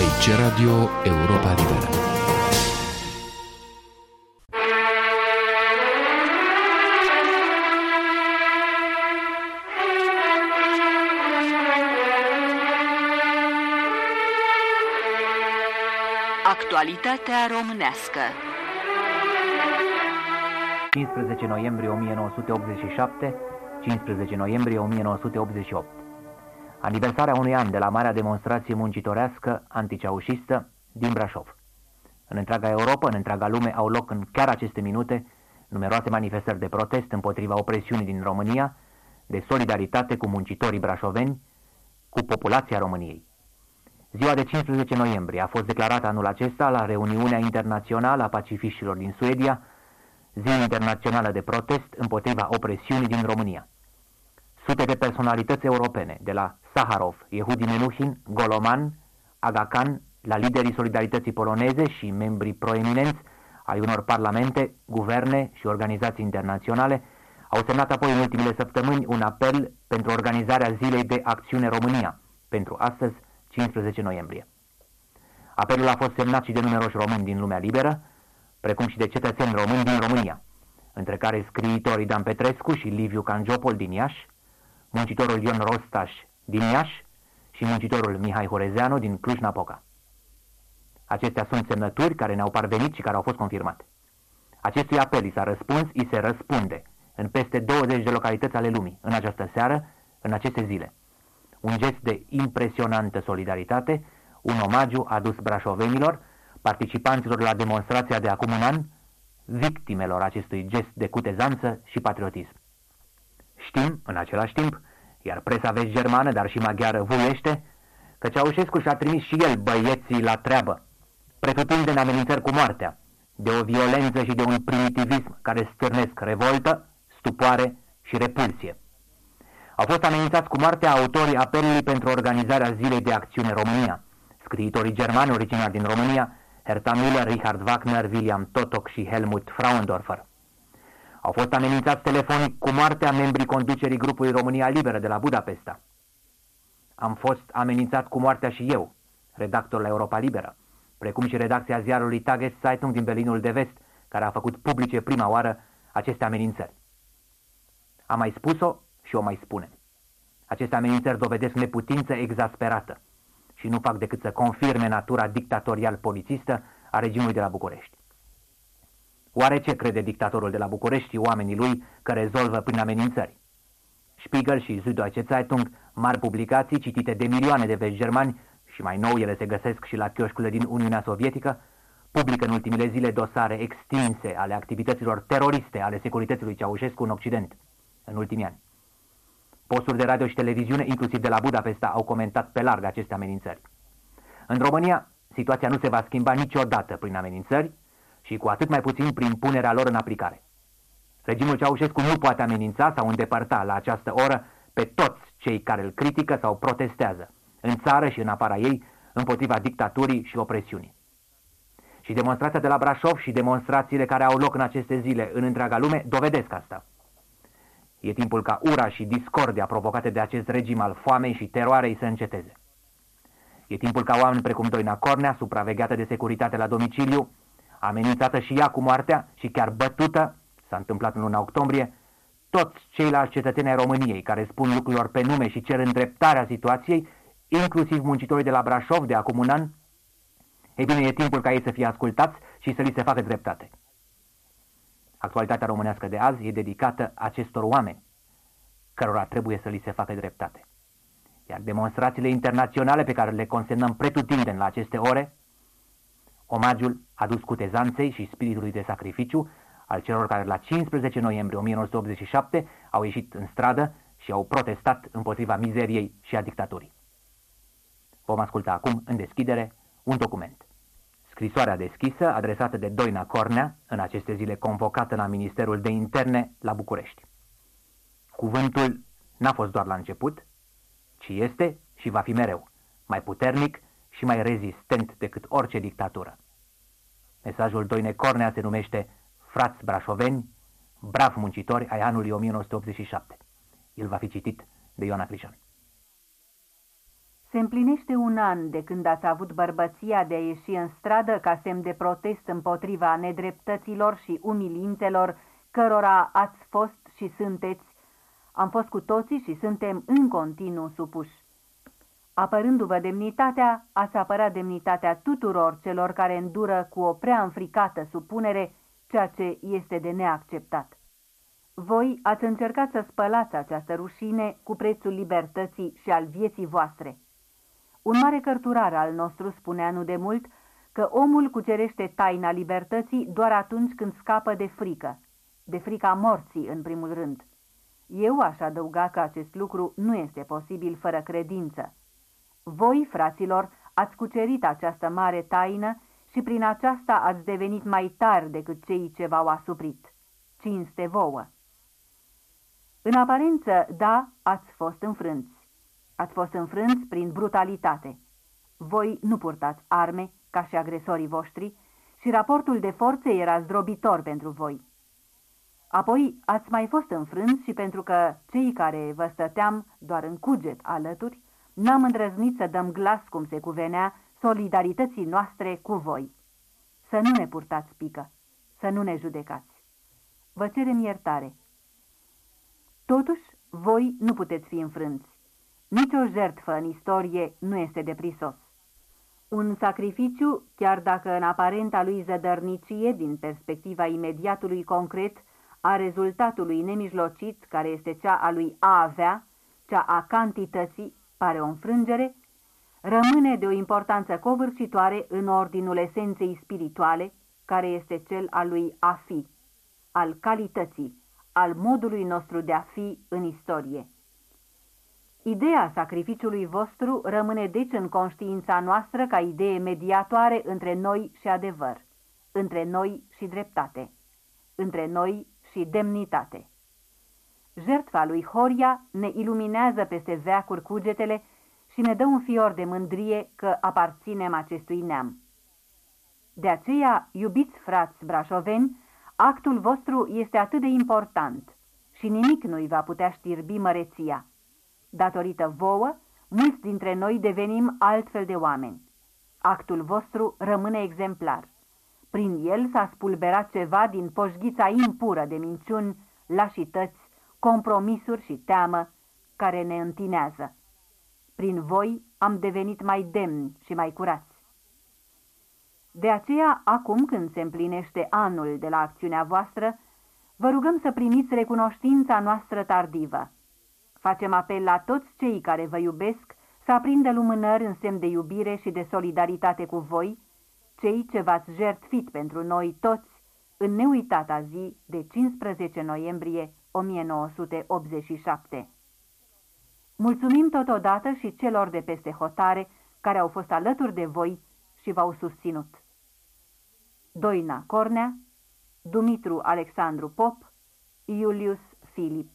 Aici Radio Europa Liberă. Actualitatea românească. 15 noiembrie 1987, 15 noiembrie 1988. Aniversarea unui an de la marea demonstrație muncitorească anticeaușistă din Brașov. În întreaga Europa, în întreaga lume, au loc în chiar aceste minute numeroase manifestări de protest împotriva opresiunii din România, de solidaritate cu muncitorii brașoveni, cu populația României. Ziua de 15 noiembrie a fost declarată anul acesta la reuniunea internațională a pacifiștilor din Suedia, zi internațională de protest împotriva opresiunii din România. Sute de personalități europene, de la Saharov, Yehudi Menuhin, Goloman, Aga Khan, la liderii solidarității poloneze și membrii proeminenți ai unor parlamente, guverne și organizații internaționale, au semnat apoi în ultimele săptămâni un apel pentru organizarea Zilei de Acțiune România, pentru astăzi, 15 noiembrie. Apelul a fost semnat și de numeroși români din lumea liberă, precum și de cetățeni români din România, între care scriitorii Dan Petrescu și Liviu Cangiopol din Iași, muncitorul Ion Rostaș din Iași și muncitorul Mihai Horezeanu din Cluj-Napoca. Acestea sunt semnături care ne-au parvenit și care au fost confirmate. Acestui apel i s-a răspuns, i se răspunde în peste 20 de localități ale lumii, în această seară, în aceste zile. Un gest de impresionantă solidaritate, un omagiu adus brașovenilor, participanților la demonstrația de acum un an, victimelor acestui gest de cutezanță și patriotism. Știm, în același timp, iar presa vest-germană, dar și maghiară vuiește, că Ceaușescu și-a trimis și el băieții la treabă, pretutindeni amenințări cu moartea, de o violență și de un primitivism care stârnesc revoltă, stupoare și repulsie. Au fost amenințați cu moartea autorii apelului pentru organizarea Zilei de Acțiune România, scriitorii germani originari din România, Herta Müller, Richard Wagner, William Totok și Helmut Frauendorfer. Au fost amenințați telefonic cu moartea membrii conducerii grupului România Liberă de la Budapesta. Am fost amenințat cu moartea și eu, redactor la Europa Liberă, precum și redacția ziarului Tageszeitung din Berlinul de Vest, care a făcut publice prima oară aceste amenințări. Am mai spus-o și o mai spunem. Aceste amenințări dovedesc neputință exasperată și nu fac decât să confirme natura dictatorial-polițistă a regimului de la București. Oare ce crede dictatorul de la București și oamenii lui că rezolvă prin amenințări? Spiegel și Süddeutsche Zeitung, mari publicații citite de milioane de vest-germani, și mai nou ele se găsesc și la chioșcurile din Uniunea Sovietică, publică în ultimele zile dosare extinse ale activităților teroriste ale securității lui Ceaușescu în Occident, în ultimii ani. Posturi de radio și televiziune, inclusiv de la Budapesta, au comentat pe larg aceste amenințări. În România, situația nu se va schimba niciodată prin amenințări și cu atât mai puțin prin punerea lor în aplicare. Regimul Ceaușescu nu poate amenința sau îndepărta la această oră pe toți cei care îl critică sau protestează, în țară și în afara ei, împotriva dictaturii și opresiunii. Și demonstrația de la Brașov și demonstrațiile care au loc în aceste zile în întreaga lume dovedesc asta. E timpul ca ura și discordia provocate de acest regim al foamei și teroarei să înceteze. E timpul ca oameni precum Doina Cornea, supravegheată de securitate la domiciliu, amenințată și ea cu moartea și chiar bătută, s-a întâmplat în luna octombrie, toți ceilalți cetățeni ai României care spun lucrurilor pe nume și cer îndreptarea situației, inclusiv muncitorii de la Brașov de acum un an, ei bine, e timpul ca ei să fie ascultați și să li se facă dreptate. Actualitatea românească de azi e dedicată acestor oameni, cărora trebuie să li se facă dreptate. Iar demonstrațiile internaționale pe care le consemnăm pretutindeni la aceste ore, omagiul adus cutezanței și spiritului de sacrificiu al celor care la 15 noiembrie 1987 au ieșit în stradă și au protestat împotriva mizeriei și a dictaturii. Vom asculta acum, în deschidere, un document. Scrisoarea deschisă adresată de Doina Cornea, în aceste zile convocată la Ministerul de Interne la București. Cuvântul n-a fost doar la început, ci este și va fi mereu mai puternic și mai rezistent decât orice dictatură. Mesajul Doinei Cornea se numește Frați brașoveni, bravi muncitori ai anului 1987. El va fi citit de Ioana Crișan. Se împlinește un an de când ați avut bărbăția de a ieși în stradă ca semn de protest împotriva nedreptăților și umilințelor cărora ați fost și sunteți. Am fost cu toții și suntem în continuu supuși. Apărându-vă demnitatea, ați apărat demnitatea tuturor celor care îndură cu o prea înfricată supunere ceea ce este de neacceptat. Voi ați încercat să spălați această rușine cu prețul libertății și al vieții voastre. Un mare cărturar al nostru spunea nu de mult că omul cucerește taina libertății doar atunci când scapă de frica morții în primul rând. Eu aș adăuga că acest lucru nu este posibil fără credință. Voi, fraților, ați cucerit această mare taină și prin aceasta ați devenit mai tari decât cei ce v-au asuprit. Cinste vouă! În aparență, da, ați fost înfrânți. Ați fost înfrânți prin brutalitate. Voi nu purtați arme, ca și agresorii voștri, și raportul de forțe era zdrobitor pentru voi. Apoi ați mai fost înfrânți și pentru că cei care vă stăteam doar în cuget alături, n-am îndrăznit să dăm glas cum se cuvenea solidarității noastre cu voi. Să nu ne purtați pică, să nu ne judecați. Vă cerem iertare. Totuși, voi nu puteți fi înfrânți. Nici o jertfă în istorie nu este de prisos. Un sacrificiu, chiar dacă în aparenta lui zădărnicie, din perspectiva imediatului concret, a rezultatului nemijlocit, care este cea a lui a avea, cea a cantității, pare o înfrângere, rămâne de o importanță covârșitoare în ordinul esenței spirituale, care este cel al lui a fi, al calității, al modului nostru de a fi în istorie. Ideea sacrificiului vostru rămâne deci în conștiința noastră ca idee mediatoare între noi și adevăr, între noi și dreptate, între noi și demnitate. Jertfa lui Horia ne iluminează peste veacuri cugetele și ne dă un fior de mândrie că aparținem acestui neam. De aceea, iubiți frați brașoveni, actul vostru este atât de important și nimic nu-i va putea știrbi măreția. Datorită vouă, mulți dintre noi devenim altfel de oameni. Actul vostru rămâne exemplar. Prin el s-a spulberat ceva din poșghița impură de minciuni, lașități, compromisuri și teamă care ne întinează. Prin voi am devenit mai demni și mai curați. De aceea, acum când se împlinește anul de la acțiunea voastră, vă rugăm să primiți recunoștința noastră tardivă. Facem apel la toți cei care vă iubesc să aprindă lumânări în semn de iubire și de solidaritate cu voi, cei ce v-ați jertfit pentru noi toți în neuitata zi de 15 noiembrie 1987. Mulțumim totodată și celor de peste hotare care au fost alături de voi și v-au susținut. Doina Cornea, Dumitru Alexandru Pop, Iulius Filip.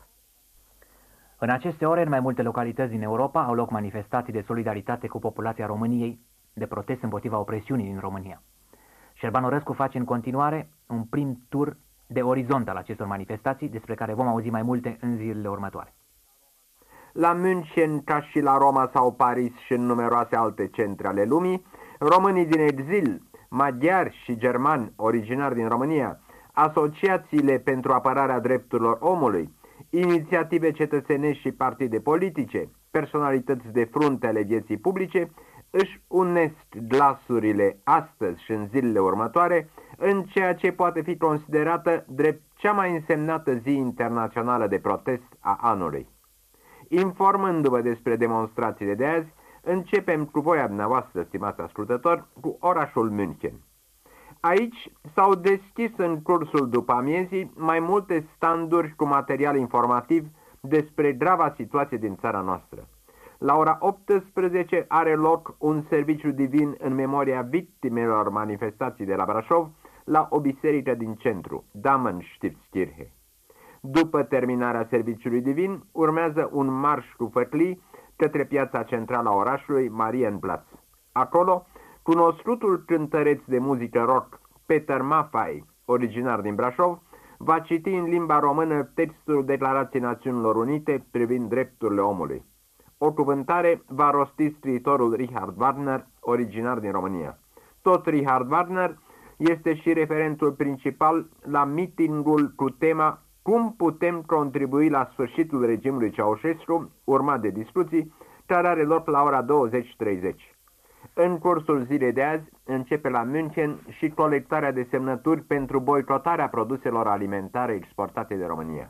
În aceste ore, în mai multe localități din Europa, au loc manifestații de solidaritate cu populația României, de protest împotriva opresiunii din România. Șerban Orescu face în continuare un prim tur de orizont al acestor manifestații, despre care vom auzi mai multe în zilele următoare. La München, ca și la Roma sau Paris și în numeroase alte centre ale lumii, românii din exil, maghiari și germani originari din România, asociațiile pentru apărarea drepturilor omului, inițiative cetățenești și partide politice, personalități de frunte ale vieții publice, își unesc glasurile astăzi și în zilele următoare în ceea ce poate fi considerată drept cea mai însemnată zi internațională de protest a anului. Informându-vă despre demonstrațiile de azi, începem cu voia dumneavoastră, stimați ascultători, cu orașul München. Aici s-au deschis în cursul după amiezii mai multe standuri cu material informativ despre grava situație din țara noastră. La ora 18 are loc un serviciu divin în memoria victimelor manifestații de la Brașov la o biserică din centru, Damenstiftskirche. După terminarea serviciului divin, urmează un marș cu făclii către piața centrală a orașului, Marienplatz. Acolo, cunoscutul cântăreț de muzică rock Peter Maffay, originar din Brașov, va citi în limba română textul Declarației Națiunilor Unite privind drepturile omului. O cuvântare va rosti scriitorul Richard Wagner, originar din România. Tot Richard Wagner este și referentul principal la mitingul cu tema "Cum putem contribui la sfârșitul regimului Ceaușescu", urmat de discuții, care are loc la ora 20:30. În cursul zilei de azi începe la München și colectarea de semnături pentru boicotarea produselor alimentare exportate de România.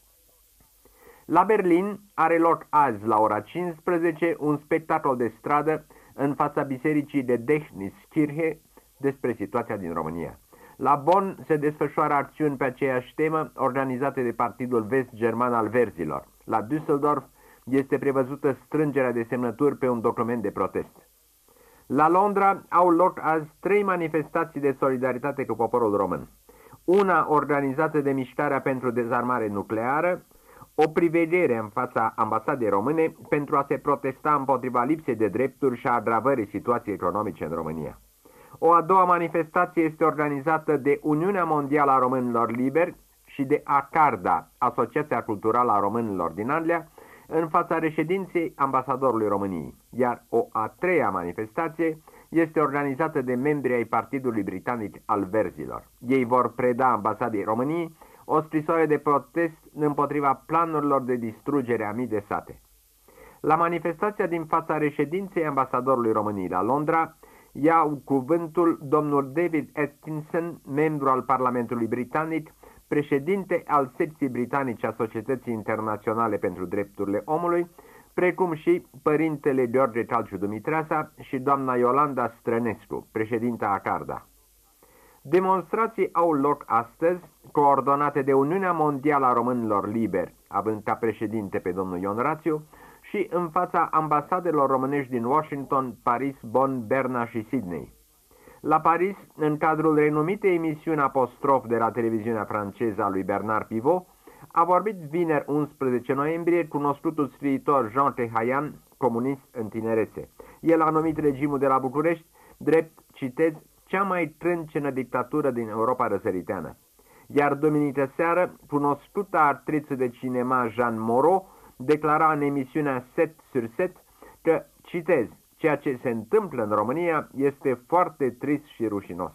La Berlin are loc azi la ora 15 un spectacol de stradă în fața bisericii de Gedächtniskirche despre situația din România. La Bonn se desfășoară acțiuni pe aceeași temă organizate de Partidul Vest-German al Verzilor. La Düsseldorf este prevăzută strângerea de semnături pe un document de protest. La Londra au loc azi 3 manifestații de solidaritate cu poporul român. Una organizată de Mișcarea pentru Dezarmare Nucleară, o priveghere în fața ambasadei române pentru a se protesta împotriva lipsei de drepturi și a agravării situației economice în România. O a doua manifestație este organizată de Uniunea Mondială a Românilor Liberi și de ACARDA, Asociația Culturală a Românilor din Anglia, în fața reședinței ambasadorului României, iar o a treia manifestație este organizată de membrii ai Partidului Britanic al Verzilor. Ei vor preda ambasadei României o scrisoare de protest împotriva planurilor de distrugere a mii de sate. La manifestația din fața reședinței ambasadorului României la Londra iau cuvântul domnul David Atkinson, membru al Parlamentului Britanic, președinte al secției britanice a Societății Internaționale pentru Drepturile Omului, precum și părintele Gheorghe Calciu Dumitreasa și doamna Iolanda Strănescu, președinta ACARDA. Demonstrații au loc astăzi, coordonate de Uniunea Mondială a Românilor Liberi, având ca președinte pe domnul Ion Rațiu, și în fața ambasadelor românești din Washington, Paris, Bonn, Berna și Sydney. La Paris, în cadrul renumitei emisiuni Apostrof de la televiziunea franceză a lui Bernard Pivot, a vorbit vineri 11 noiembrie cunoscutul scriitor Jean Tehayan, comunist în tinerețe. El a numit regimul de la București drept, citez, cea mai trâncenă dictatură din Europa răsăriteană. Iar duminică seară, cunoscuta actriță de cinema Jeanne Moreau declara în emisiunea 7 sur 7 că, citez, ceea ce se întâmplă în România este foarte trist și rușinos.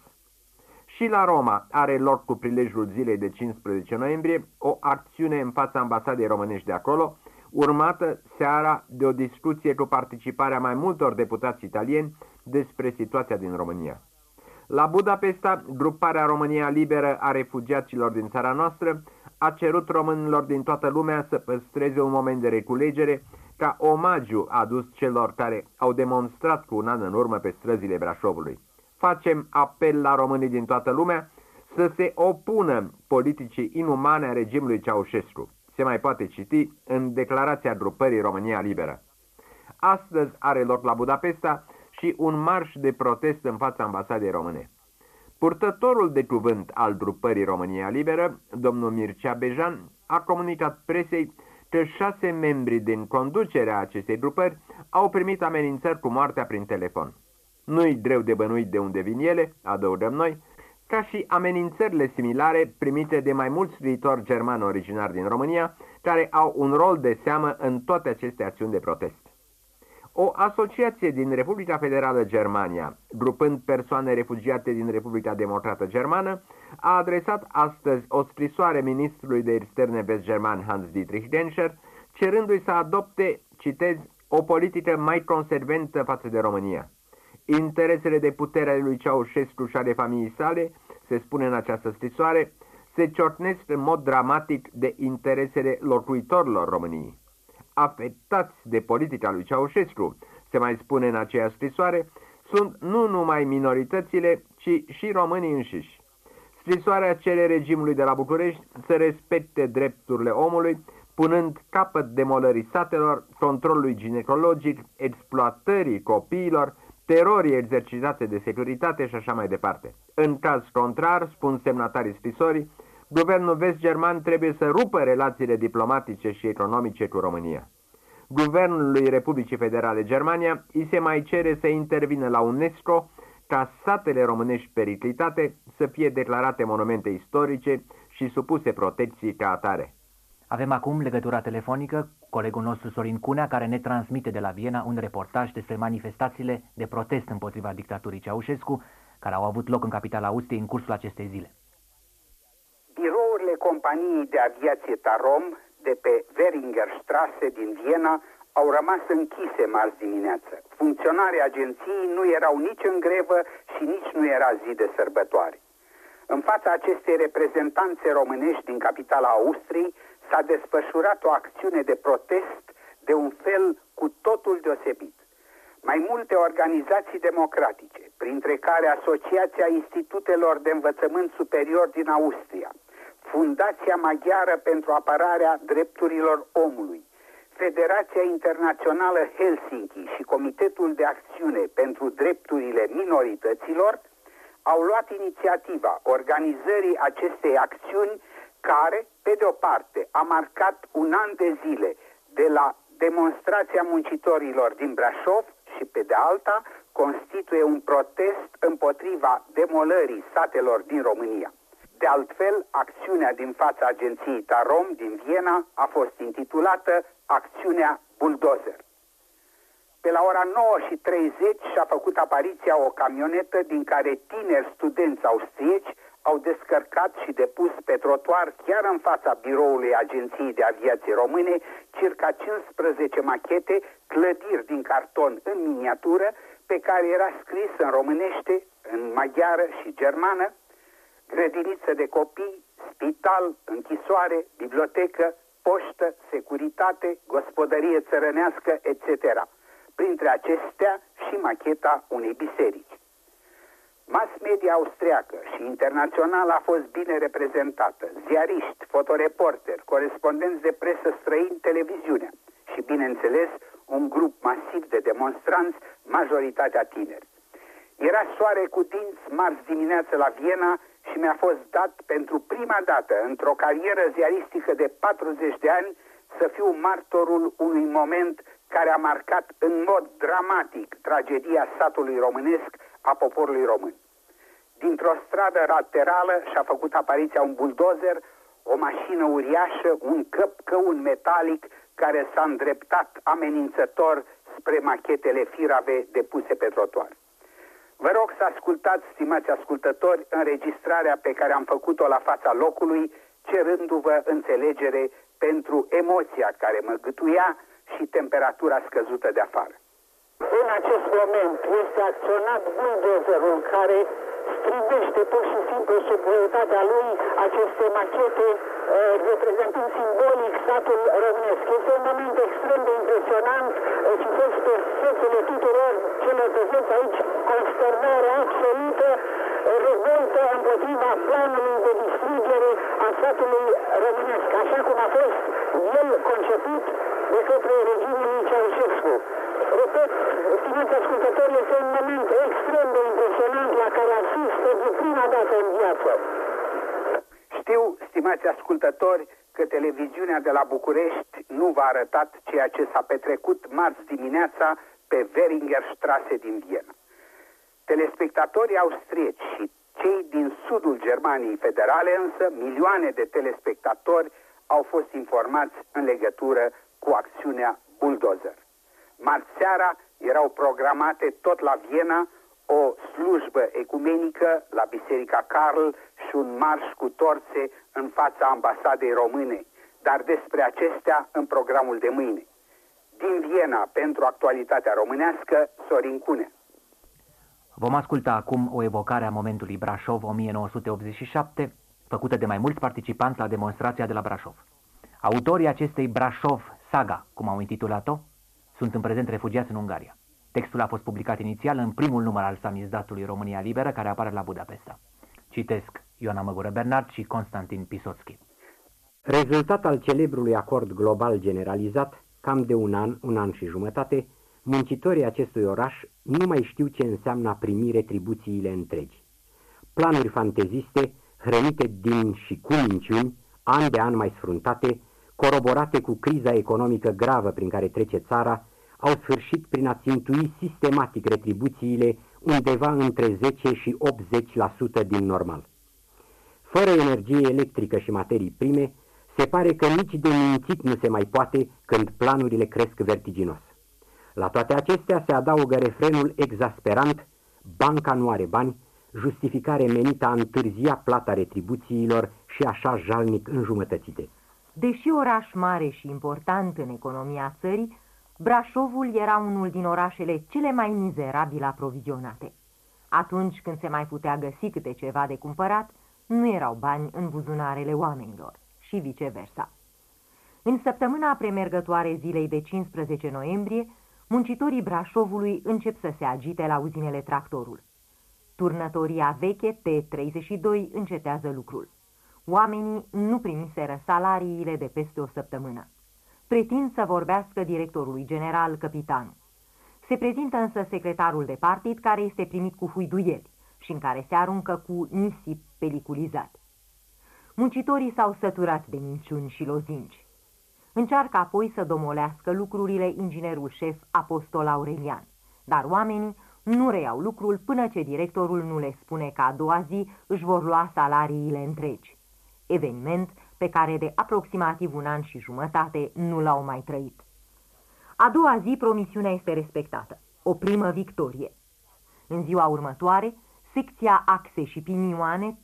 Și la Roma are loc cu prilejul zilei de 15 noiembrie o acțiune în fața ambasadei românești de acolo, urmată seara de o discuție cu participarea mai multor deputați italieni despre situația din România. La Budapesta, gruparea România Liberă a refugiaților din țara noastră a cerut românilor din toată lumea să păstreze un moment de reculegere ca omagiu adus celor care au demonstrat cu un an în urmă pe străzile Brașovului. Facem apel la românii din toată lumea să se opună politicii inumane a regimului Ceaușescu. Se mai poate citi în declarația grupării România Liberă. Astăzi are loc la Budapesta și un marș de protest în fața ambasadei române. Purtătorul de cuvânt al grupării România Liberă, domnul Mircea Bejan, a comunicat presei că 6 membri din conducerea acestei grupări au primit amenințări cu moartea prin telefon. Nu-i greu de bănuit de unde vin ele, adăugăm noi, ca și amenințările similare primite de mai mulți scriitori germani originari din România, care au un rol de seamă în toate aceste acțiuni de protest. O asociație din Republica Federală Germania, grupând persoane refugiate din Republica Democrată Germană, a adresat astăzi o scrisoare ministrului de externe vest-german Hans-Dietrich Genscher, cerându-i să adopte, citez, o politică mai consecventă față de România. Interesele de putere ale lui Ceaușescu și ale familiei sale, se spune în această scrisoare, se ciocnesc în mod dramatic de interesele locuitorilor României. Afectați de politica lui Ceaușescu, se mai spune în aceeași scrisoare, sunt nu numai minoritățile, ci și românii înșiși. Scrisoarea cere regimului de la București să respecte drepturile omului, punând capăt demolării satelor, controlului ginecologic, exploatării copiilor, terorii exercitate de securitate și așa mai departe. În caz contrar, spun semnatarii scrisorii, guvernul vest-german trebuie să rupă relațiile diplomatice și economice cu România. Guvernului Republicii Federale Germania îi se mai cere să intervină la UNESCO ca satele românești periclitate să fie declarate monumente istorice și supuse protecției ca atare. Avem acum legătura telefonică cu colegul nostru Sorin Cunea, care ne transmite de la Viena un reportaj despre manifestațiile de protest împotriva dictaturii Ceaușescu, care au avut loc în capitala Austriei în cursul acestei zile. Birourile companiei de aviație Tarom de pe Weringerstraße din Viena au rămas închise marți dimineață. Funcționarii agenției nu erau nici în grevă și nici nu era zi de sărbătoare. În fața acestei reprezentanțe românești din capitala Austriei s-a desfășurat o acțiune de protest de un fel cu totul deosebit. Mai multe organizații democratice, printre care Asociația Institutelor de Învățământ Superior din Austria, Fundația Maghiară pentru Apărarea Drepturilor Omului, Federația Internațională Helsinki și Comitetul de Acțiune pentru Drepturile Minorităților, au luat inițiativa organizării acestei acțiuni care, pe de o parte, a marcat un an de zile de la demonstrația muncitorilor din Brașov și, pe de alta, constituie un protest împotriva demolării satelor din România. De altfel, acțiunea din fața agenției Tarom din Viena a fost intitulată Acțiunea Bulldozer. Pe la ora 9:30 și-a făcut apariția o camionetă din care tineri studenți austrieci au descărcat și depus pe trotuar chiar în fața biroului Agenției de Aviație Române circa 15 machete, clădiri din carton în miniatură, pe care era scris în românește, în maghiară și germană: grădiniță de copii, spital, închisoare, bibliotecă, poștă, securitate, gospodărie țărănească, etc. Printre acestea și macheta unei biserici. Mass media austriacă și internațională a fost bine reprezentată, ziariști, fotoreporteri, corespondenți de presă străini, televiziunea și, bineînțeles, un grup masiv de demonstranți, majoritatea tineri. Era soare cu dinți marți dimineață la Viena și mi-a fost dat pentru prima dată într-o carieră ziaristică de 40 de ani să fiu martorul unui moment care a marcat în mod dramatic tragedia satului românesc a poporului român. Dintr-o stradă laterală și-a făcut apariția un buldozer, o mașină uriașă, un căpcăun metalic care s-a îndreptat amenințător spre machetele firave depuse pe trotuar. Vă rog să ascultați, stimați ascultători, înregistrarea pe care am făcut-o la fața locului, cerându-vă înțelegere pentru emoția care mă gâtuia și temperatura scăzută de afară. În acest moment este acționat buldozerul care strivește pur și simplu sub greutatea lui aceste machete, reprezentând simbolic statul românesc. Este un moment extrem de impresionant și fost pe fețele tuturor celor prezenți aici consternare absolută, revoltă împotriva planului de distrugere a statului românesc, așa cum a fost el conceput de către regimul Ceaușescu. Repet, stimați ascultători, este un moment extrem de impresionant la care asistă de prima dată în viață. Știu, stimați ascultători, că televiziunea de la București nu v-a arătat ceea ce s-a petrecut marți dimineața pe Weringerstraße din Viena. Telespectatorii austrieci și cei din sudul Germaniei Federale însă, milioane de telespectatori, au fost informați în legătură cu acțiunea Bulldozer. Marți seara erau programate tot la Viena o slujbă ecumenică la Biserica Karl și un marș cu torțe în fața ambasadei române, dar despre acestea în programul de mâine. Din Viena, pentru actualitatea românească, Sorin Cunea. Vom asculta acum o evocare a momentului Brașov 1987, făcută de mai mulți participanți la demonstrația de la Brașov. Autorii acestei Brașov Saga, cum au intitulat-o, sunt în prezent refugiați în Ungaria. Textul a fost publicat inițial în primul număr al samizdatului România Liberă, care apare la Budapesta. Citesc Ioana Măgură Bernard și Constantin Pisotski. Rezultat al celebrului acord global generalizat, cam de un an și jumătate, muncitorii acestui oraș nu mai știu ce înseamnă a primi retribuțiile întregi. Planuri fanteziste, hrănite din și cu minciuni, an de an mai sfruntate, coroborate cu criza economică gravă prin care trece țara, au sfârșit prin a țintui sistematic retribuțiile undeva între 10 și 80% din normal. Fără energie electrică și materii prime, Se pare că nici de mințit nu se mai poate când planurile cresc vertiginos. La toate acestea se adaugă refrenul exasperant, banca nu are bani, justificare menită a întârzia plata retribuțiilor și așa jalnic înjumătățite. Deși oraș mare și important în economia țării, Brașovul era unul din orașele cele mai mizerabil aprovizionate. Atunci când se mai putea găsi câte ceva de cumpărat, nu erau bani în buzunarele oamenilor și viceversa. În săptămâna premergătoare zilei de 15 noiembrie, muncitorii Brașovului încep să se agite la uzinele Tractorul. Turnătoria veche T32 încetează lucrul. Oamenii nu primiseră salariile de peste o săptămână. Pretind să vorbească directorului general, căpitanul. Se prezintă însă secretarul de partid, care este primit cu huiduieli și în care se aruncă cu nisip peliculizat. Muncitorii s-au săturat de minciuni și lozinci. Încearcă apoi să domolească lucrurile inginerul șef Apostol Aurelian, dar oamenii nu reiau lucrul până ce directorul nu le spune că a doua zi își vor lua salariile întregi. Eveniment pe care de aproximativ 1 an și jumătate nu l-au mai trăit. A doua zi promisiunea este respectată, o primă victorie. În ziua următoare, secția axe și pinioane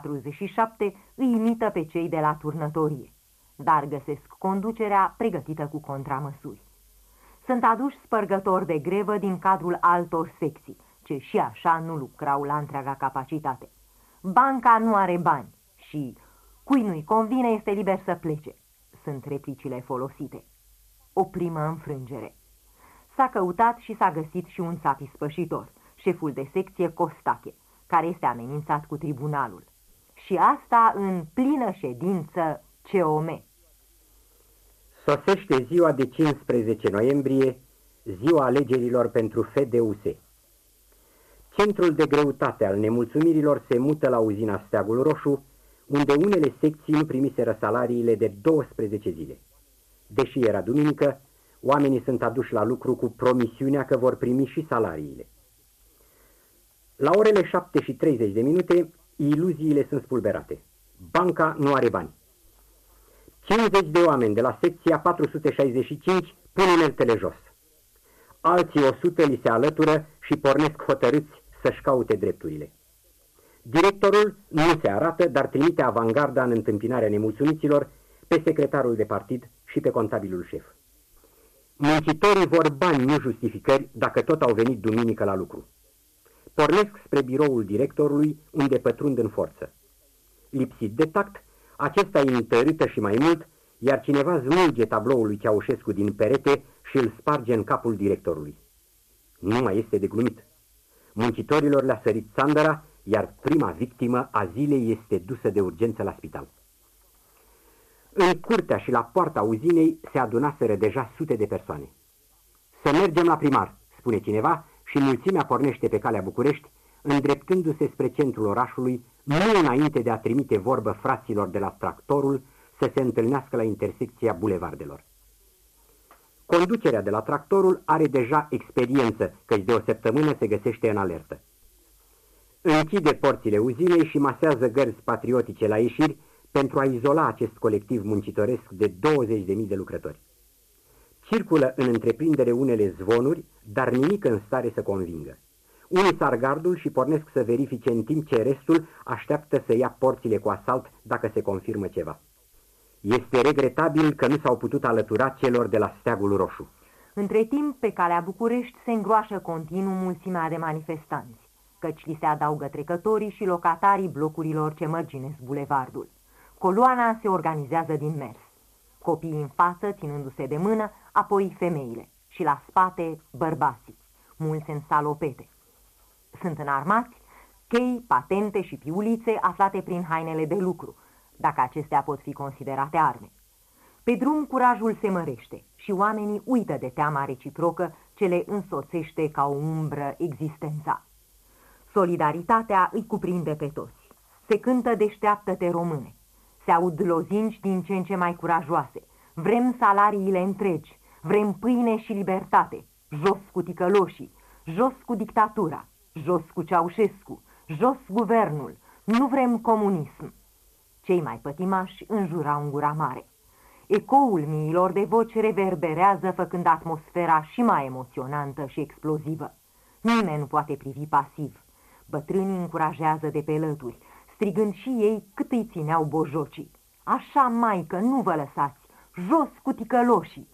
P47 îi imită pe cei de la turnătorie, dar găsesc conducerea pregătită cu contramăsuri. Sunt aduși spărgători de grevă din cadrul altor secții, ce și așa nu lucrau la întreaga capacitate. Banca nu are bani și cui nu-i convine este liber să plece, sunt replicile folosite. O primă înfrângere. S-a căutat și s-a găsit și un sap ispășitor, șeful de secție Costache, care este amenințat cu tribunalul. Și asta în plină ședință COM. Sosește ziua de 15 noiembrie, ziua alegerilor pentru FDUS. Centrul de greutate al nemulțumirilor se mută la uzina Steagul Roșu, unde unele secții nu primiseră salariile de 12 zile. Deși era duminică, oamenii sunt aduși la lucru cu promisiunea că vor primi și salariile. La orele 7:30, iluziile sunt spulberate. Banca nu are bani. 50 de oameni de la secția 465 pun uneltele jos. Alții 100 li se alătură și pornesc hotărâți să-și caute drepturile. Directorul nu se arată, dar trimite avangarda în întâmpinarea nemulțumiților pe secretarul de partid și pe contabilul șef. Muncitorii vor bani, nu justificări, dacă tot au venit duminică la lucru. Pornesc spre biroul directorului, unde pătrund în forță. Lipsit de tact, acesta îi întărâtă și mai mult, iar cineva smulge tabloul lui Ceaușescu din perete și îl sparge în capul directorului. Nu mai este de glumit. Muncitorilor le-a sărit țandăra, iar prima victimă a zilei este dusă de urgență la spital. În curtea și la poarta uzinei se adunaseră deja sute de persoane. Să mergem la primar, spune cineva, și mulțimea pornește pe calea București, îndreptându-se spre centrul orașului, nu înainte de a trimite vorbă fraților de la Tractorul să se întâlnească la intersecția bulevardelor. Conducerea de la Tractorul are deja experiență, căci de o săptămână se găsește în alertă. Închide porțile uzinei și masează gărzi patriotice la ieșiri pentru a izola acest colectiv muncitoresc de 20.000 de lucrători. Circulă în întreprindere unele zvonuri, dar nimic în stare să convingă. Unii sar gardul și pornesc să verifice în timp ce restul așteaptă să ia porțile cu asalt dacă se confirmă ceva. Este regretabil că nu s-au putut alătura celor de la Steagul Roșu. Între timp, pe calea București se îngroașă continuu mulțimea de manifestanți, căci li se adaugă trecătorii și locatarii blocurilor ce mărginesc bulevardul. Coloana se organizează din mers. Copiii în față, ținându-se de mână, apoi femeile și la spate bărbații, mulți în salopete. Sunt înarmați, chei, patente și piulițe aflate prin hainele de lucru, dacă acestea pot fi considerate arme. Pe drum curajul se mărește și oamenii uită de teama reciprocă ce le însoțește ca o umbră existența. Solidaritatea îi cuprinde pe toți. Se cântă Deșteaptă-te române. Se aud lozinci din ce în ce mai curajoase. Vrem salariile întregi, vrem pâine și libertate. Jos cu ticăloșii, jos cu dictatura, jos cu Ceaușescu, jos guvernul. Nu vrem comunism. Cei mai pătimași înjurau în gura mare. Ecoul miilor de voci reverberează, făcând atmosfera și mai emoționantă și explozivă. Nimeni nu poate privi pasiv. Bătrânii încurajează de pe lături, strigând și ei cât îi țineau bojocii. Așa, maică, nu vă lăsați! Jos cu ticăloșii!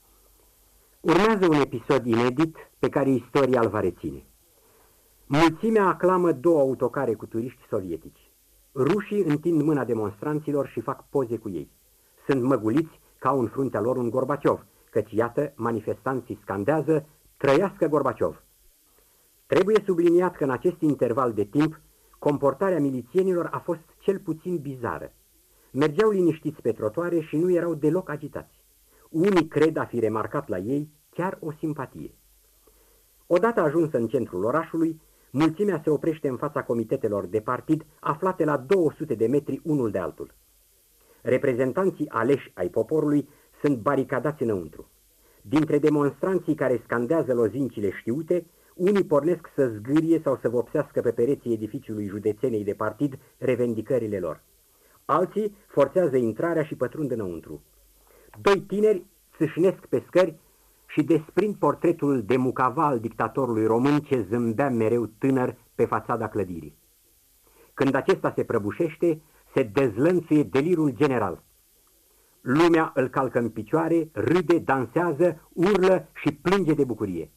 Urmează un episod inedit pe care istoria îl va reține. Mulțimea aclamă două autocare cu turiști sovietici. Rușii întind mâna demonstranților și fac poze cu ei. Sunt măguliți ca în fruntea lor un Gorbaciov, căci iată, manifestanții scandează, trăiască Gorbaciov. Trebuie subliniat că în acest interval de timp, comportarea milițienilor a fost cel puțin bizară. Mergeau liniștiți pe trotuare și nu erau deloc agitați. Unii cred a fi remarcat la ei chiar o simpatie. Odată ajunsă în centrul orașului, mulțimea se oprește în fața comitetelor de partid aflate la 200 de metri unul de altul. Reprezentanții aleși ai poporului sunt baricadați înăuntru. Dintre demonstranții care scandează lozincile știute, unii pornesc să zgârie sau să vopsească pe pereții edificiului județenei de partid revendicările lor. Alții forțează intrarea și pătrund înăuntru. Doi tineri țâșnesc pe scări și desprind portretul de mucava al dictatorului român ce zâmbea mereu tânăr pe fațada clădirii. Când acesta se prăbușește, se dezlănțuie delirul general. Lumea îl calcă în picioare, râde, dansează, urlă și plânge de bucurie.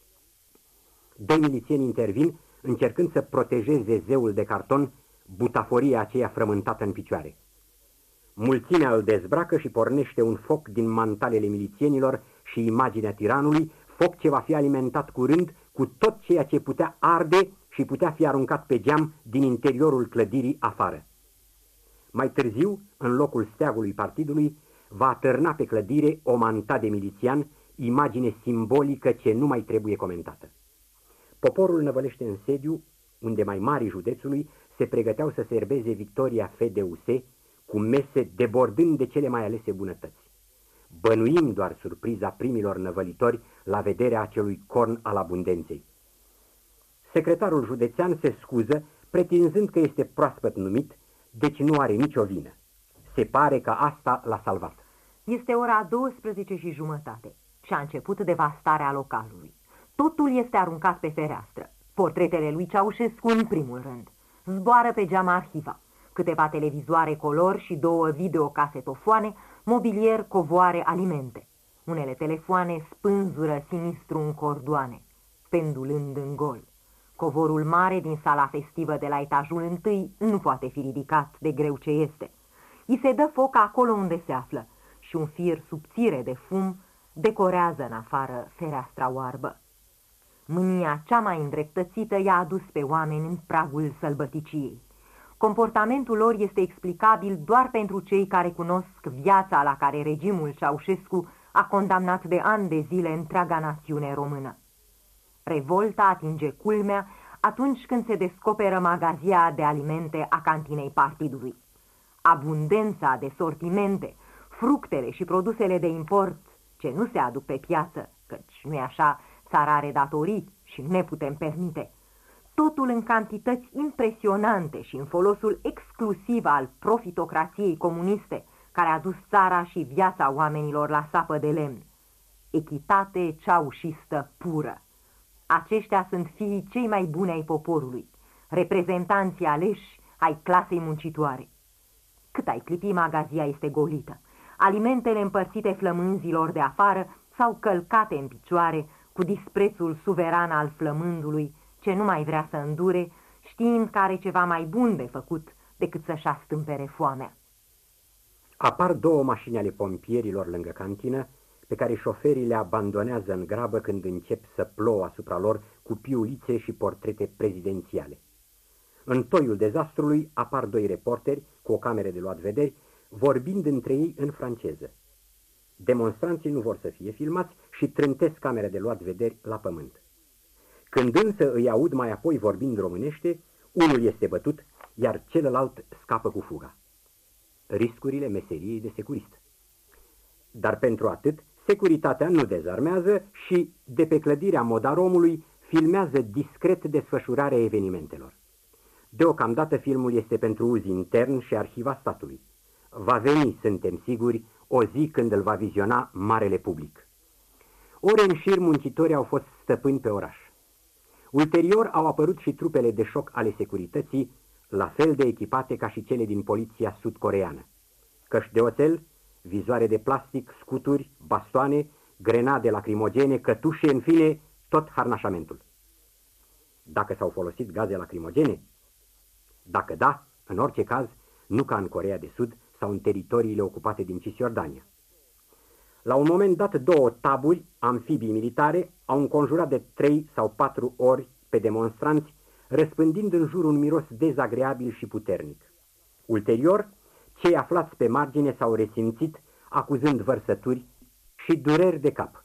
Doi milițieni intervin, încercând să protejeze zeul de carton, butaforia aceea frământată în picioare. Mulțimea îl dezbracă și pornește un foc din mantalele milițienilor și imaginea tiranului, foc ce va fi alimentat curând cu tot ceea ce putea arde și putea fi aruncat pe geam din interiorul clădirii afară. Mai târziu, în locul steagului partidului, va atârna pe clădire o manta de milițian, imagine simbolică ce nu mai trebuie comentată. Poporul năvălește în sediu, unde mai marii județului se pregăteau să serbeze victoria FDUS, cu mese debordând de cele mai alese bunătăți. Bănuim doar surpriza primilor năvălitori la vederea acelui corn al abundenței. Secretarul județean se scuză, pretinzând că este proaspăt numit, deci nu are nicio vină. Se pare că asta l-a salvat. Este ora 12:30 și a început devastarea localului. Totul este aruncat pe fereastră. Portretele lui Ceaușescu în primul rând. Zboară pe geam arhiva. Câteva televizoare color și 2 videocasetofoane, mobilier, covoare, alimente. Unele telefoane spânzură sinistru în cordoane, pendulând în gol. Covorul mare din sala festivă de la etajul 1 nu poate fi ridicat de greu ce este. I se dă foc acolo unde se află și un fir subțire de fum decorează în afară fereastra oarbă. Mânia cea mai îndreptățită i-a adus pe oameni în pragul sălbăticiei. Comportamentul lor este explicabil doar pentru cei care cunosc viața la care regimul Ceaușescu a condamnat de ani de zile întreaga națiune română. Revolta atinge culmea atunci când se descoperă magazia de alimente a cantinei partidului. Abundența de sortimente, fructele și produsele de import ce nu se aduc pe piață, căci nu-i așa, țara are datorii și nu ne putem permite. Totul în cantități impresionante și în folosul exclusiv al profitocrației comuniste, care a dus țara și viața oamenilor la sapă de lemn. Echitate ceaușistă pură. Aceștia sunt fiii cei mai buni ai poporului, reprezentanții aleși ai clasei muncitoare. Cât ai clipi, magazia este golită. Alimentele împărțite flămânzilor de afară sau călcate în picioare cu disprețul suveran al flămândului, ce nu mai vrea să îndure, știind că are ceva mai bun de făcut decât să-și astâmpere foamea. Apar 2 mașini ale pompierilor lângă cantină, pe care șoferii le abandonează în grabă când încep să plouă asupra lor cu piulițe și portrete prezidențiale. În toiul dezastrului apar 2 reporteri cu o cameră de luat vederi, vorbind între ei în franceză. Demonstranții nu vor să fie filmați și trântesc camera de luat vederi la pământ. Când însă îi aud mai apoi vorbind românește, unul este bătut, iar celălalt scapă cu fuga. Riscurile meseriei de securist. Dar pentru atât, securitatea nu dezarmează și, de pe clădirea Modaromului, filmează discret desfășurarea evenimentelor. Deocamdată filmul este pentru uz intern și arhiva statului. Va veni, suntem siguri, o zi când îl va viziona marele public. Ore în șir muncitorii au fost stăpâni pe oraș. Ulterior au apărut și trupele de șoc ale securității, la fel de echipate ca și cele din poliția sud-coreeană. Căști de oțel, vizoare de plastic, scuturi, bastoane, grenade lacrimogene, cătușe, în fine, tot harnașamentul. Dacă s-au folosit gaze lacrimogene? Dacă da, în orice caz, nu ca în Coreea de Sud sau în teritoriile ocupate din Cisjordania. La un moment dat, 2 taburi, amfibii militare, au înconjurat de 3 sau 4 ori pe demonstranți, răspândind în jur un miros dezagreabil și puternic. Ulterior, cei aflați pe margine s-au resimțit, acuzând vărsături și dureri de cap.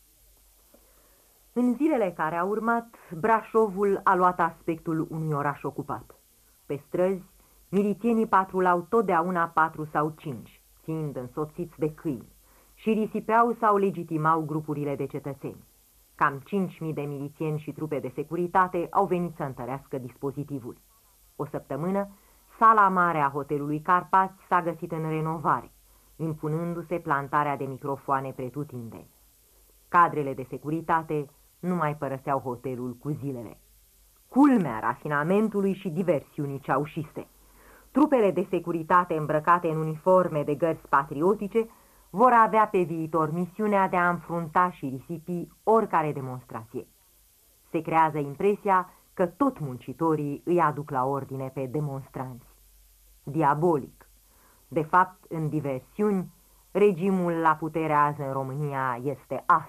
În zilele care au urmat, Brașovul a luat aspectul unui oraș ocupat. Pe străzi, milițienii patrulau totdeauna 4 sau 5, fiind însoțiți de câini, și risipeau sau legitimau grupurile de cetățeni. Cam 5.000 de milițieni și trupe de securitate au venit să întărească dispozitivul. O săptămână, sala mare a hotelului Carpați s-a găsit în renovare, impunându-se plantarea de microfoane pretutindeni. Cadrele de securitate nu mai părăseau hotelul cu zilele. Culmea rafinamentului și diversiunii ceaușiste. Trupele de securitate îmbrăcate în uniforme de gărzi patriotice vor avea pe viitor misiunea de a înfrunta și risipi oricare demonstrație. Se creează impresia că tot muncitorii îi aduc la ordine pe demonstranți. Diabolic. De fapt, în diversiuni, regimul la putere azi în România este as.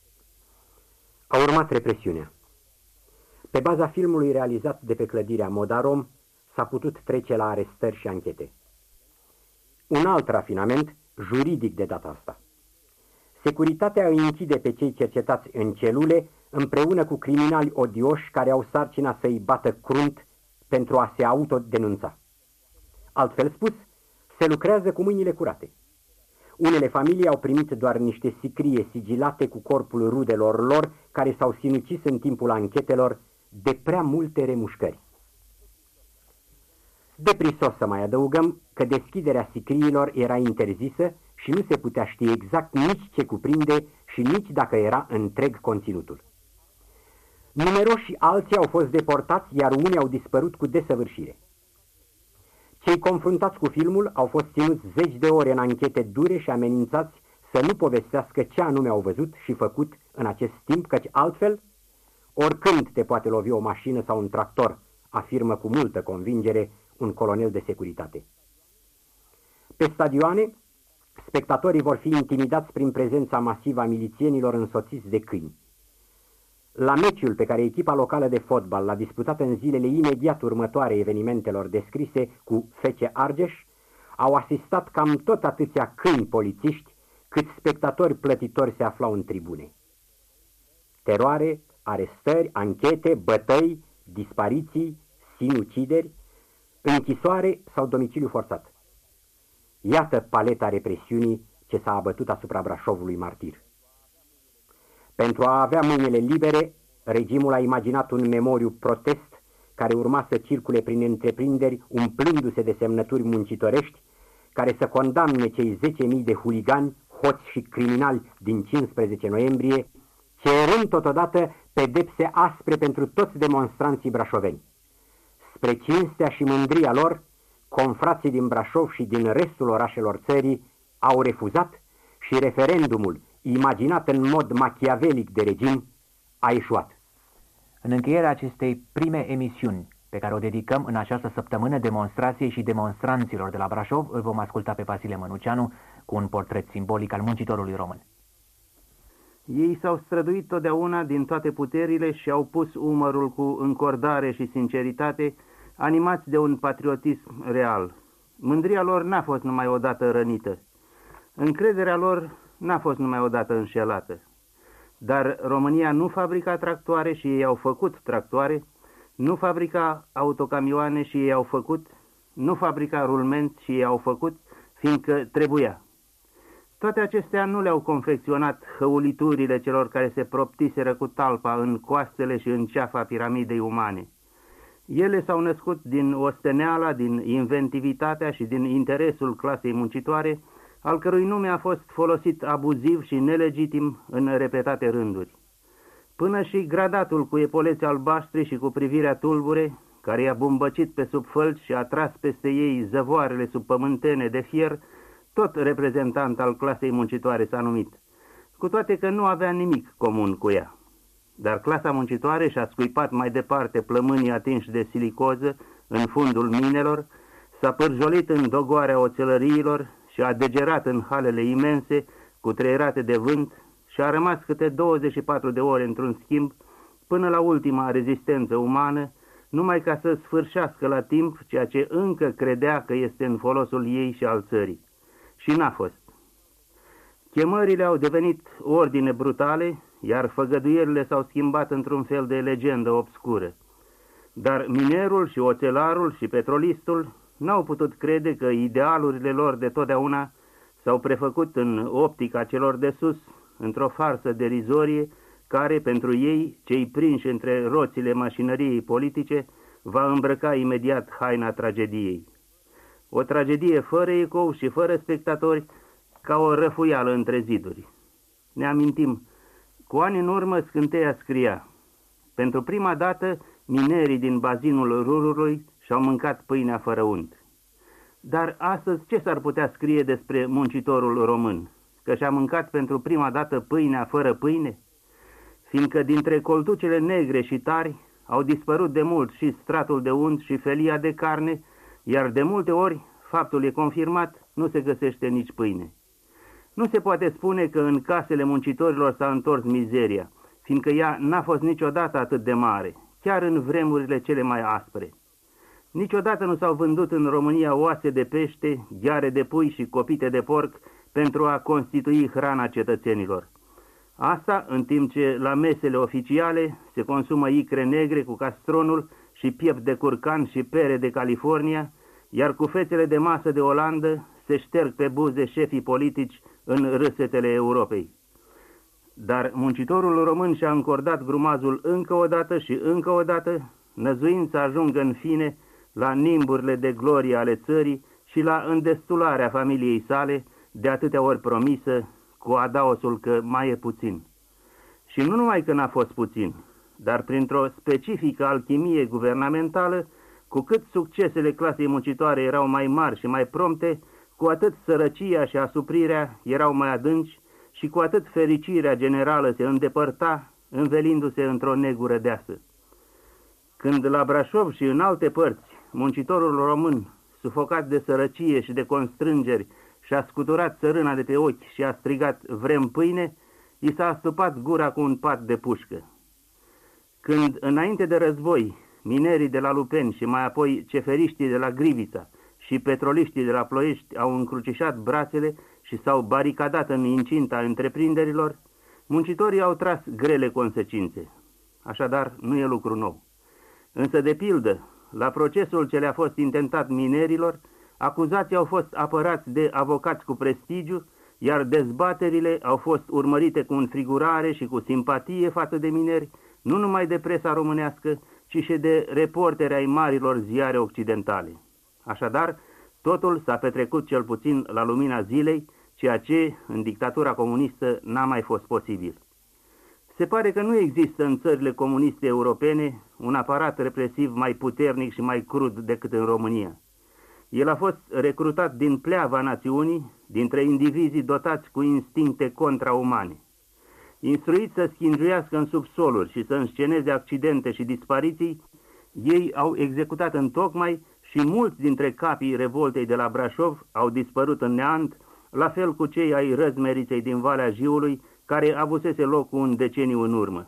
A urmat represiunea. Pe baza filmului realizat de pe clădirea Modarom s-a putut trece la arestări și anchete. Un alt rafinament, juridic de data asta. Securitatea îi închide pe cei cercetați în celule împreună cu criminali odioși care au sarcina să-i bată crunt pentru a se autodenunța. Altfel spus, se lucrează cu mâinile curate. Unele familii au primit doar niște sicrie sigilate cu corpul rudelor lor care s-au sinucis în timpul anchetelor de prea multe remușcări. Deprisos să mai adăugăm că deschiderea sicriilor era interzisă și nu se putea ști exact nici ce cuprinde și nici dacă era întreg conținutul. Numeroși alții au fost deportați, iar unii au dispărut cu desăvârșire. Cei confruntați cu filmul au fost ținuți 10 de ore în anchete dure și amenințați să nu povestească ce anume au văzut și făcut în acest timp, căci altfel, oricând te poate lovi o mașină sau un tractor, afirmă cu multă convingere un colonel de securitate. Pe stadioane, spectatorii vor fi intimidați prin prezența masivă a milițienilor însoțiți de câini. La meciul pe care echipa locală de fotbal l-a disputat în zilele imediat următoare evenimentelor descrise cu FC Argeș, au asistat cam tot atâția câini polițiști cât spectatori plătitori se aflau în tribune. Teroare, arestări, anchete, bătăi, dispariții, sinucideri, închisoare sau domiciliu forțat. Iată paleta represiunii ce s-a abătut asupra Brașovului martir. Pentru a avea mâinile libere, regimul a imaginat un memoriu protest care urma să circule prin întreprinderi umplându-se de semnături muncitorești care să condamne cei 10.000 de huligani, hoți și criminali din 15 noiembrie, cerând totodată pedepse aspre pentru toți demonstranții brașoveni. Spre cinstea și mândria lor, confrații din Brașov și din restul orașelor țării au refuzat și referendumul, imaginat în mod machiavelic de regim, a eșuat. În încheierea acestei prime emisiuni, pe care o dedicăm în această săptămână demonstrației și demonstranților de la Brașov, îl vom asculta pe Vasile Mănuceanu cu un portret simbolic al muncitorului român. Ei s-au străduit totdeauna din toate puterile și au pus umărul cu încordare și sinceritate, animați de un patriotism real. Mândria lor n-a fost numai odată rănită. Încrederea lor n-a fost numai odată înșelată. Dar România nu fabrica tractoare și ei au făcut tractoare, nu fabrica autocamioane și ei au făcut, nu fabrica rulmenți și ei au făcut, fiindcă trebuia. Toate acestea nu le-au confecționat hăuliturile celor care se proptiseră cu talpa în coastele și în ceafa piramidei umane. Ele s-au născut din osteneala, din inventivitatea și din interesul clasei muncitoare, al cărui nume a fost folosit abuziv și nelegitim în repetate rânduri. Până și gradatul cu epoleți albaștri și cu privirea tulbure, care i-a bumbăcit pe sub fălci și a tras peste ei zăvoarele subpământene de fier, tot reprezentant al clasei muncitoare s-a numit, cu toate că nu avea nimic comun cu ea. Dar clasa muncitoare și-a scuipat mai departe plămânii atinși de silicoză în fundul minelor, s-a pârjolit în dogoarea oțelăriilor și a degerat în halele imense, cutreierate de vânt, și a rămas câte 24 de ore într-un schimb, până la ultima rezistență umană, numai ca să sfârșească la timp ceea ce încă credea că este în folosul ei și al țării. Și n-a fost. Chemările au devenit ordine brutale, iar făgăduierile s-au schimbat într-un fel de legendă obscură. Dar minerul și oțelarul și petrolistul n-au putut crede că idealurile lor de totdeauna s-au prefăcut în optica celor de sus, într-o farsă derizorie care, pentru ei, cei prinși între roțile mașinăriei politice, va îmbrăca imediat haina tragediei. O tragedie fără ecou și fără spectatori, ca o răfuială între ziduri. Ne amintim, cu ani în urmă Scânteia scria: pentru prima dată, minerii din bazinul Rurului și-au mâncat pâinea fără unt. Dar astăzi ce s-ar putea scrie despre muncitorul român? Că și-a mâncat pentru prima dată pâinea fără pâine? Fiindcă dintre coltucele negre și tari au dispărut de mult și stratul de unt și felia de carne, iar de multe ori, faptul e confirmat, nu se găsește nici pâine. Nu se poate spune că în casele muncitorilor s-a întors mizeria, fiindcă ea n-a fost niciodată atât de mare, chiar în vremurile cele mai aspre. Niciodată nu s-au vândut în România oase de pește, gheare de pui și copite de porc pentru a constitui hrana cetățenilor. Asta în timp ce la mesele oficiale se consumă icre negre cu castronul și piept de curcan și pere de California, iar cu fețele de masă de Olandă se șterg pe buze șefii politici în râsetele Europei. Dar muncitorul român și-a încordat grumazul încă o dată și încă o dată, năzuind să ajungă în fine la nimburile de glorie ale țării și la îndestularea familiei sale, de atâtea ori promisă, cu adaosul că mai e puțin. Și nu numai că n-a fost puțin, dar printr-o specifică alchimie guvernamentală, cu cât succesele clasei muncitoare erau mai mari și mai prompte, cu atât sărăcia și asuprirea erau mai adânci și cu atât fericirea generală se îndepărta, învelindu-se într-o negură deasă. Când la Brașov și în alte părți, muncitorul român, sufocat de sărăcie și de constrângeri, și-a scuturat țărâna de pe ochi și a strigat: vrem pâine, i s-a astupat gura cu un pat de pușcă. Când, înainte de război, minerii de la Lupeni și mai apoi ceferiștii de la Grivița și petroliștii de la Ploiești au încrucișat brațele și s-au baricadat în incinta întreprinderilor, muncitorii au tras grele consecințe. Așadar, nu e lucru nou. Însă, de pildă, la procesul ce le-a fost intentat minerilor, acuzații au fost apărați de avocați cu prestigiu, iar dezbaterile au fost urmărite cu înfrigurare și cu simpatie față de mineri, nu numai de presa românească, ci și de reporteri ai marilor ziare occidentale. Așadar, totul s-a petrecut cel puțin la lumina zilei, ceea ce, în dictatura comunistă, n-a mai fost posibil. Se pare că nu există în țările comuniste europene un aparat represiv mai puternic și mai crud decât în România. El a fost recrutat din pleava națiunii, dintre indivizii dotați cu instincte contraumane. Instruiți să schingiuiască în subsoluri și să însceneze accidente și dispariții, ei au executat întocmai și mulți dintre capii revoltei de la Brașov au dispărut în neant, la fel cu cei ai răzmeriței din Valea Jiului, care avusese loc cu un deceniu în urmă.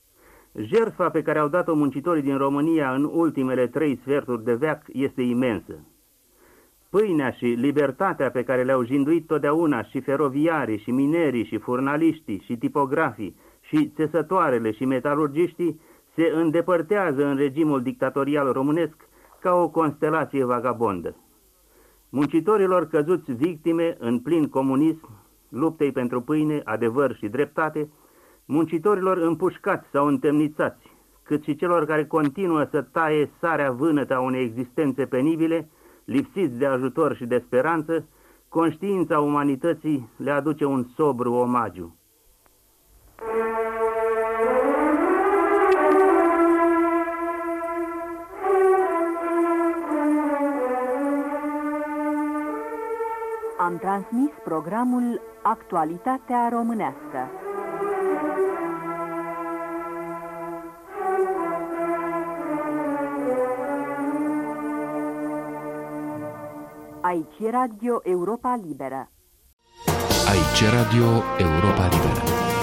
Jertfa pe care au dat-o muncitorii din România în ultimele 3 sferturi de veac este imensă. Pâinea și libertatea pe care le-au jinduit totdeauna și feroviarii, și minerii, și furnaliștii, și tipografii, și țesătoarele și metalurgiștii se îndepărtează în regimul dictatorial românesc ca o constelație vagabondă. Muncitorilor căzuți victime în plin comunism, luptei pentru pâine, adevăr și dreptate, muncitorilor împușcați sau întemnițați, cât și celor care continuă să taie sarea vânătă a unei existențe penibile, lipsiți de ajutor și de speranță, conștiința umanității le aduce un sobru omagiu. Am transmis programul Actualitatea Românească. Aici Radio Europa Liberă. Aici Radio Europa Liberă.